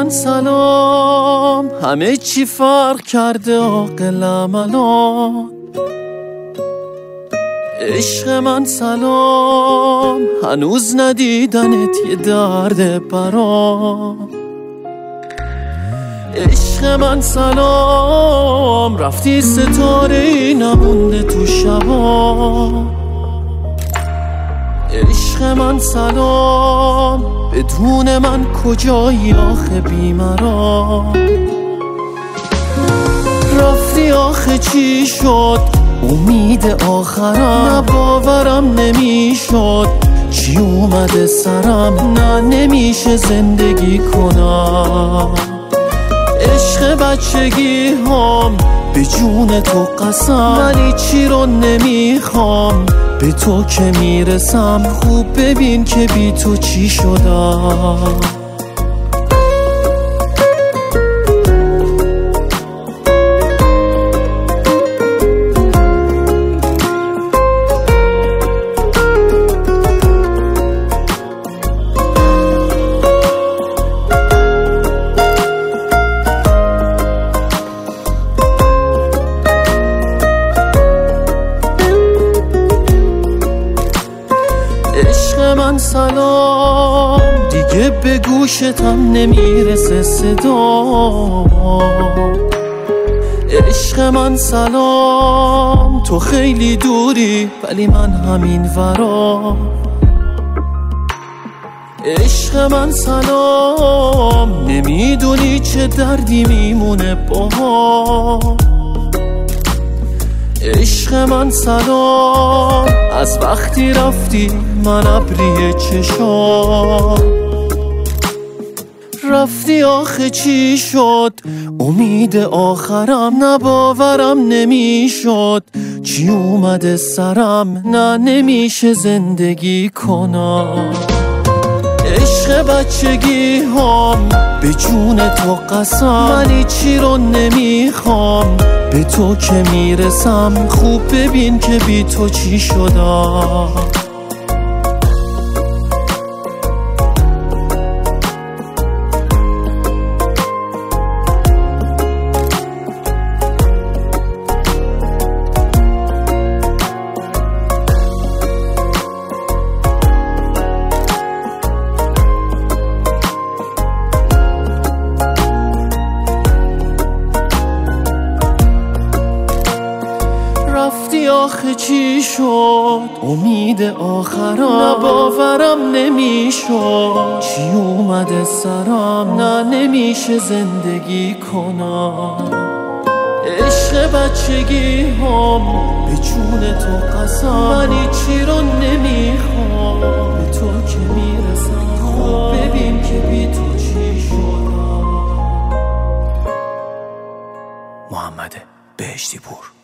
من سلام، همه چی فرق کرده عاقلم الان. عشق من سلام، هنوز ندیدنت یه درد برام. عشق من سلام، رفتی ستاره‌ای نمونده تو شبا. عشق من سلام، بدون من کجایی آخه بیمرام. رفتی آخه چی شد امید آخرم، نه باورم نمیشد چی اومده سرم. نه نمیشه زندگی کنم عشق بچگی هم به جون تو قسم، ولی چی رو نمیخوام به تو که میرسم. خوب ببین که بی تو چی شدم. عشق من سلام، دیگه به گوشتم نمیرسه صدا. عشق من سلام، تو خیلی دوری ولی من همین ورا. عشق من سلام، نمیدونی چه دردی میمونه باها. عشق من سلام، از وقتی رفتی من ابری چشام. رفتی آخه چی شد امید آخرم، نه باورم نمیشد چی اومده سرم. نه نمیشه زندگی کنم عشق بچگی هم به جون تو قسم، ولی چی رو نمیخوام به تو که میرسم. خوب ببین که بی تو چی شدم. رفتی آخه چی شد امید آخرم، نه باورم نمیشد چی اومده سرم. نه نمیشه زندگی کنم عشق بچگی هم به جون تو قسم، ولی چی رو نمیخوام به تو که میرسم. خوب ببین که بی تو چی شدم. محمد بهشتی پور.